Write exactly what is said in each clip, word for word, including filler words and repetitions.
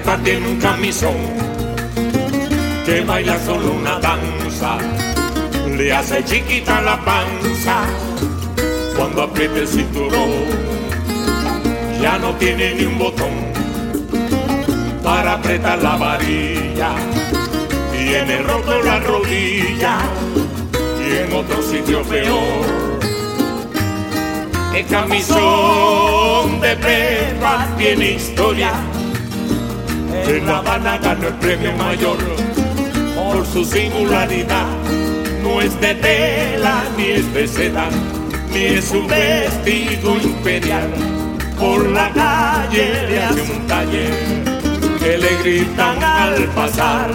Pepa tiene un camisón que baila solo una danza, le hace chiquita la panza cuando aprieta el cinturón. Ya no tiene ni un botón para apretar la varilla, tiene roto la rodilla y en otro sitio peor. El camisón de Pepa tiene historia. En La Habana ganó el premio mayor por su singularidad. No es de tela ni es de seda, ni es un vestido imperial. Por la calle le hace un taller que le gritan al pasar.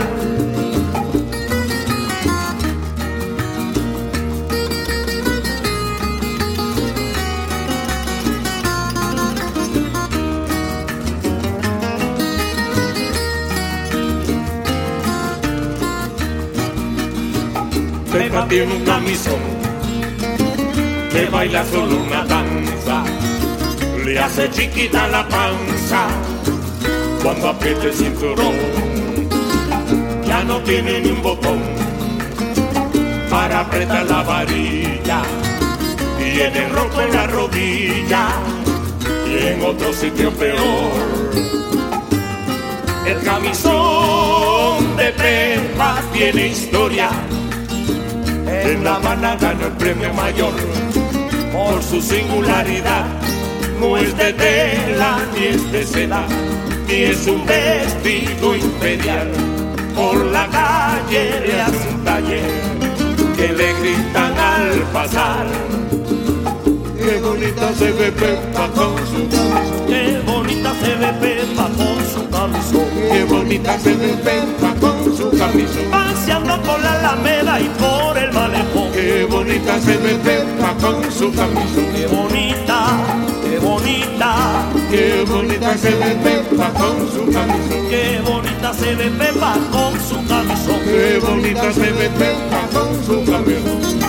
Pepa tiene un camisón que baila solo una danza, le hace chiquita la panza cuando aprieta el cinturón. Ya no tiene ni un botón para apretar la varilla, tiene roto en la rodilla y en otro sitio peor. El camisón de Pepa tiene historia. En La Habana ganó el premio mayor por su singularidad. No es de tela ni es de seda, ni es un vestido imperial. Por la calle le hace un taller que le gritan al pasar. Qué bonita se ve Pepa con su camisón. Qué bonita se ve Pepa con su camisón. Qué bonita se ve Pepa con su camisón. Paseando por la Alameda y por el malecón. Qué bonita se ve Pepa con su camisón. Qué bonita, qué bonita. Qué bonita se ve Pepa con su camisón. Qué bonita se ve Pepa con su camisón. Qué bonita se ve Pepa con su camisón.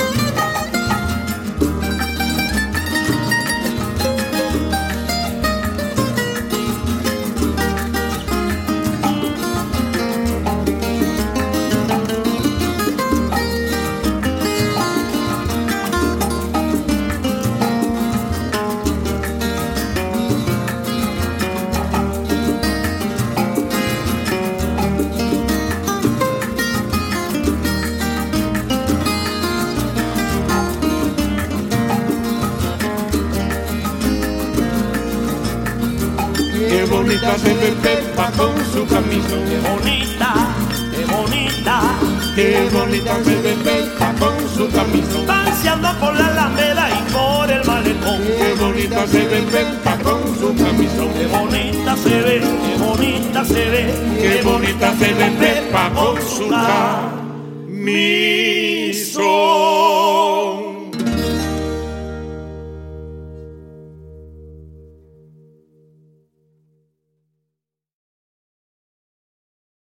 Qué bonita se ve Pepa con su camisón. Qué bonita, qué bonita. Qué bonita se ve Pepa con su camisón. Paseando por la Alameda y por el malecón. Qué bonita se ve Pepa con su camisón. Qué bonita se ve, qué bonita se ve. Qué bonita se ve Pepa con su camisón.